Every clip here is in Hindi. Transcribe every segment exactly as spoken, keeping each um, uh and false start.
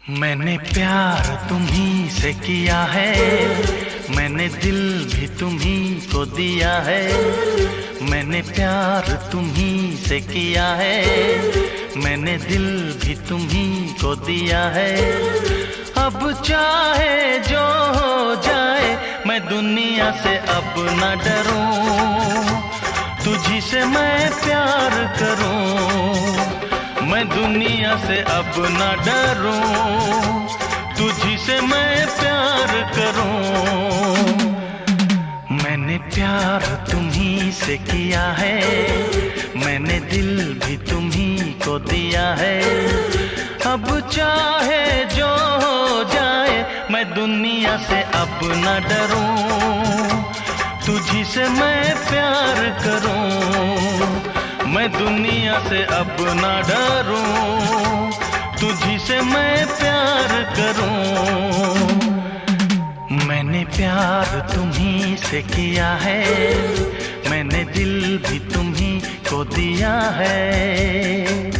मैंने प्यार तुम्ही से किया है, मैंने दिल भी तुम्ही को दिया है। मैंने प्यार तुम्ही से किया है, मैंने दिल भी तुम्ही को दिया है। अब चाहे जो हो जाए मैं दुनिया से अब न डरूं, तुझी से मैं प्यार करूं। मैं दुनिया से अब न डरूं, तुझी से मैं प्यार करूं। मैंने प्यार तुम्ही से किया है, मैंने दिल भी तुम्ही को दिया है। अब चाहे जो हो जाए मैं दुनिया से अब न डरूं, तुझी से मैं प्यार करूं। मैं दुनिया से अब न डरूं, तुझी से मैं प्यार करूं। मैंने प्यार तुम्ही से किया है, मैंने दिल भी तुम्ही को दिया है।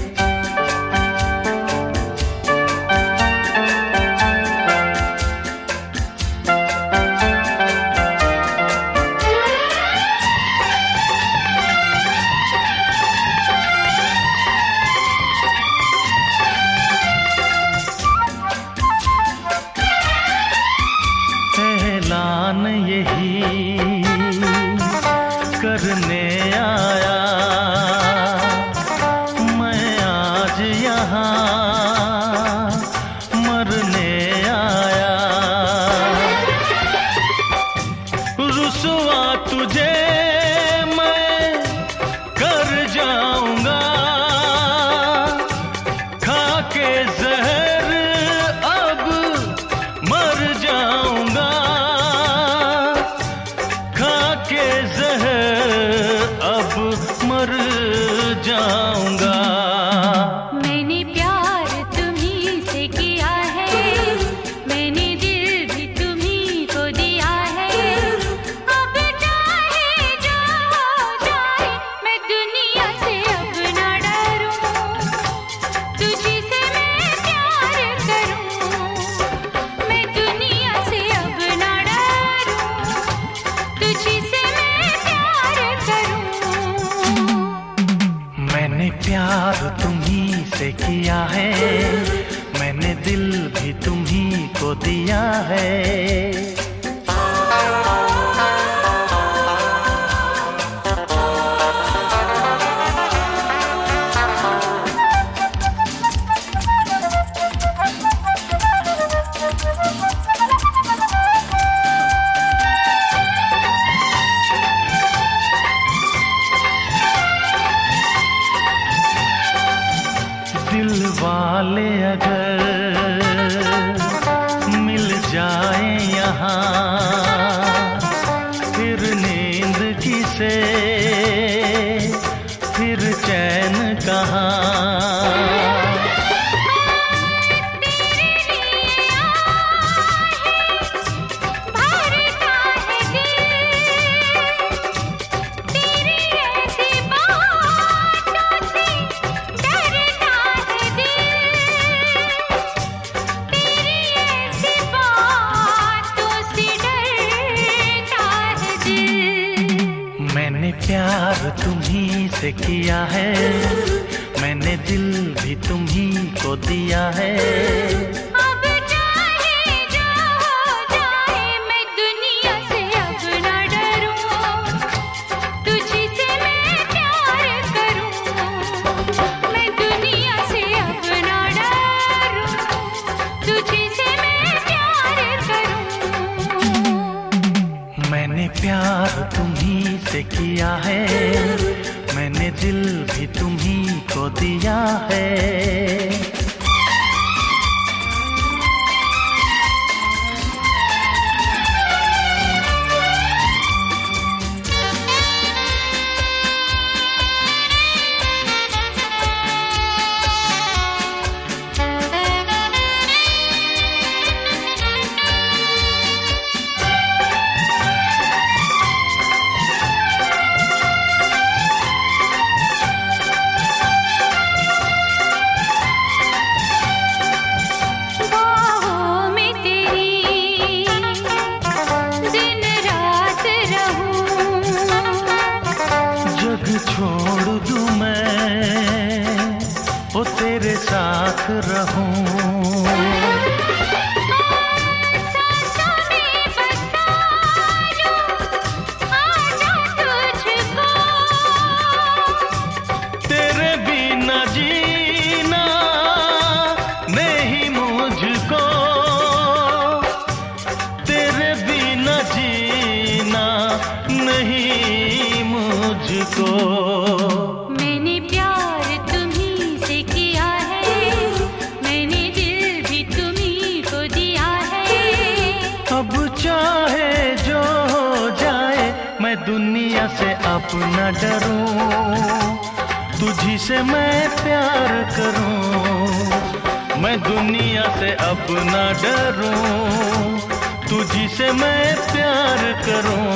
ऐलान यही करने आया मैं आज यहाँ, मरने आया। रुसवा तुझे मैं कर जाऊंगा, खा के जहर अब मर जाऊंगा। के ज़हर अब मर जाऊंगा। मैंने प्यार तुम्ही से किया है, मैंने दिल भी तुम्ही को दिया है। अब चाहे जो हो जाए मैं दुनिया से अब न डरूं, तुझी से मैं प्यार करूं। मैं दुनिया से अब न डरूं, तुझी से मैंने प्यार तुम्ही से किया है, मैंने दिल भी तुम्ही को दिया है। दिल वाले अगर मिल जाए यहाँ, फिर नींद किसे, फिर चैन कहाँ। मैंने प्यार तुम्ही से किया है, मैंने दिल भी तुम्ही को दिया है। अब चाहे जो हो जाए मैं दुनिया से अब न डरूं, तुझी से मैं प्यार करूं। मैं दुनिया से अब न डरूं, तुझी से मैं प्यार करूं। मैंने प्यार तुम्ही से किया है, मैंने दिल भी तुम्ही को दिया है। मुझको। मैंने प्यार तुम्ही से किया है, मैंने दिल भी तुम्ही को दिया है। अब चाहे जो हो जाए मैं दुनिया से अब न डरूं, तुझी से मैं प्यार करूं। मैं दुनिया से अब न डरूं, तुझी से मैं प्यार करूं।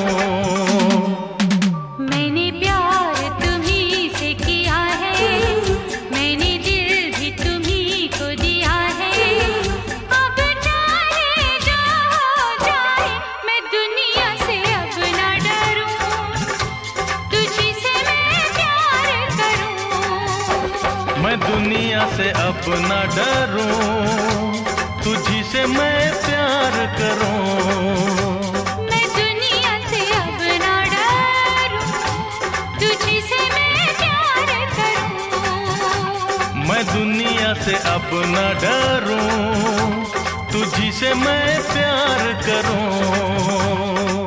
मैंने प्यार तुम्ही से किया है, मैंने दिल भी तुम्ही को दिया है। अब चाहे जो हो जाए मैं दुनिया से अब न डरूं, तुझी से मैं प्यार करूं। मैं दुनिया से अब न डरूं, तुझी से मैं प्यार करूं। मैं दुनिया से अब न डरूं, तुझी से मैं प्यार करूं। मैं दुनिया से अब न डरूं, तुझी से मैं प्यार करूं।